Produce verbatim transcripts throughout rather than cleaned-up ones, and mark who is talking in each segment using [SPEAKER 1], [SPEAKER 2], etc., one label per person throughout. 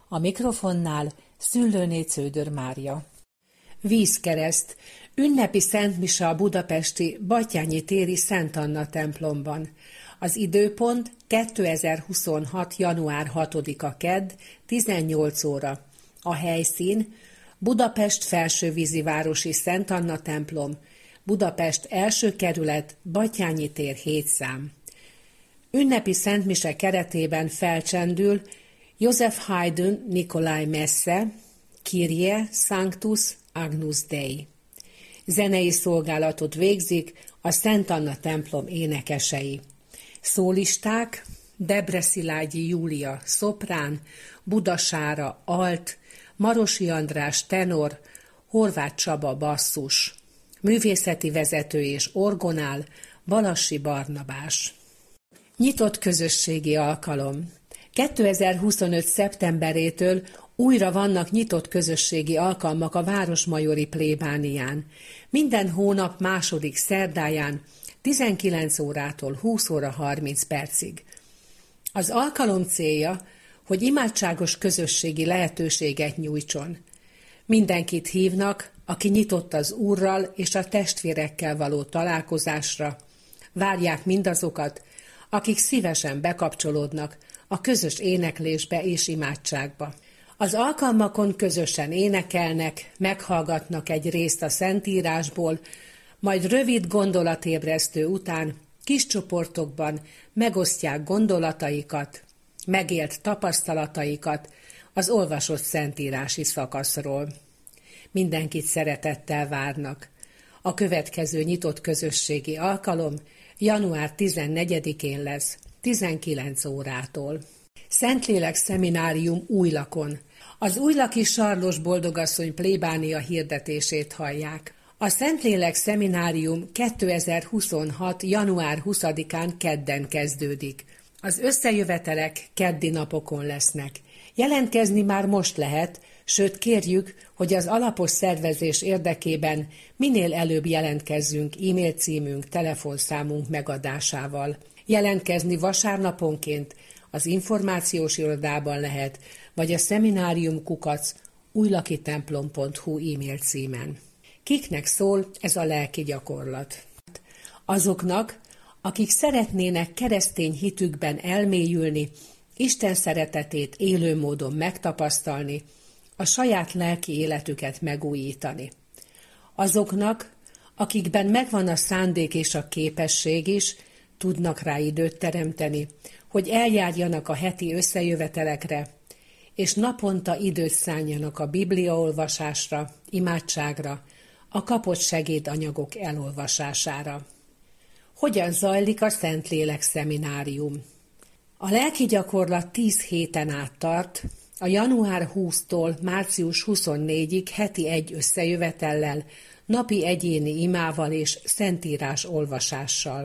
[SPEAKER 1] A mikrofonnál Szüllőné Cződör Mária. Vízkereszt, ünnepi szentmise a budapesti Batthyány téri Szent Anna templomban. Az időpont kétezer-huszonhat. január hatodika kedd, tizennyolc óra. A helyszín Budapest Felsővízivárosi Szent Anna templom, Budapest első kerület, Batthyány tér hét szám. Ünnepi szentmise keretében felcsendül József Haydn Nikolaj messe, Kyrie Sanctus Agnus Dei. Zenei szolgálatot végzik a Szent Anna templom énekesei. Szólisták Debresszilágyi Júlia szoprán, Budasára alt, Marosi András tenor, Horváth Csaba basszus. Művészeti vezető és orgonál Balassi Barnabás. Nyitott közösségi alkalom. kétezer-huszonöt. szeptemberétől újra vannak nyitott közösségi alkalmak a Városmajori plébánián. Minden hónap második szerdáján tizenkilenc órától húsz óra harminc percig. Az alkalom célja, hogy imádságos közösségi lehetőséget nyújtson. Mindenkit hívnak, aki nyitott az Úrral és a testvérekkel való találkozásra. Várják mindazokat, akik szívesen bekapcsolódnak a közös éneklésbe és imádságba. Az alkalmakon közösen énekelnek, meghallgatnak egy részt a Szentírásból, majd rövid gondolatébresztő után kis csoportokban megosztják gondolataikat, megélt tapasztalataikat az olvasott szentírási szakaszról. Mindenkit szeretettel várnak. A következő nyitott közösségi alkalom január tizennegyedikén lesz, tizenkilenc órától. Szentlélek Szeminárium Újlakon. Az újlaki Sarlos Boldogasszony plébánia hirdetését hallják. A Szentlélek Szeminárium kétezer-huszonhat. január huszadikán kedden kezdődik. Az összejövetelek keddi napokon lesznek. Jelentkezni már most lehet, sőt kérjük, hogy az alapos szervezés érdekében minél előbb jelentkezzünk e-mail címünk, telefonszámunk megadásával. Jelentkezni vasárnaponként az információs irodában lehet, vagy a szemináriumkukac újlakitemplom pont hu e-mail címen. Kiknek szól ez a lelki gyakorlat? Azoknak, akik szeretnének keresztény hitükben elmélyülni, Isten szeretetét élő módon megtapasztalni, a saját lelki életüket megújítani. Azoknak, akikben megvan a szándék és a képesség is, tudnak rá időt teremteni, hogy eljárjanak a heti összejövetelekre, és naponta időt szánjanak a bibliaolvasásra, imádságra, a kapott segédanyagok elolvasására. Hogyan zajlik a Szentlélek Szeminárium? A lelki gyakorlat tíz héten át tart, a január huszadikától március huszonnégyedikéig heti egy összejövetellel, napi egyéni imával és szentírás olvasással.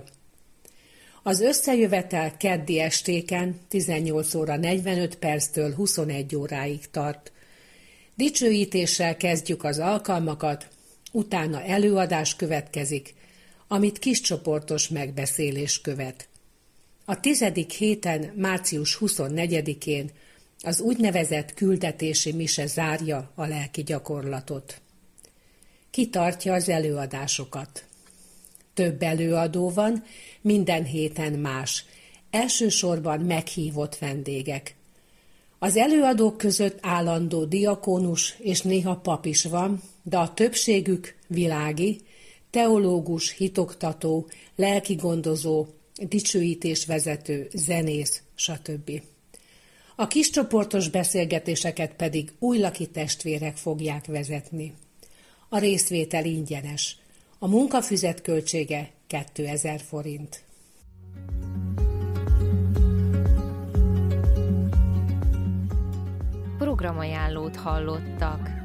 [SPEAKER 1] Az összejövetel keddi estéken tizennyolc óra negyvenöt perctől huszonegy óráig tart. Dicsőítéssel kezdjük az alkalmakat, utána előadás következik, amit kiscsoportos megbeszélés követ. A tizedik héten, március huszonnegyedikén az úgynevezett küldetési mise zárja a lelki gyakorlatot. Ki tartja az előadásokat? Több előadó van, minden héten más, elsősorban meghívott vendégek. Az előadók között állandó diakónus és néha pap is van, de a többségük világi, teológus, hitoktató, lelkigondozó, dicsőítésvezető, zenész, stb. A kiscsoportos beszélgetéseket pedig újlaki testvérek fogják vezetni. A részvétel ingyenes. A munkafüzet költsége kétezer forint.
[SPEAKER 2] Programajánlót hallottak.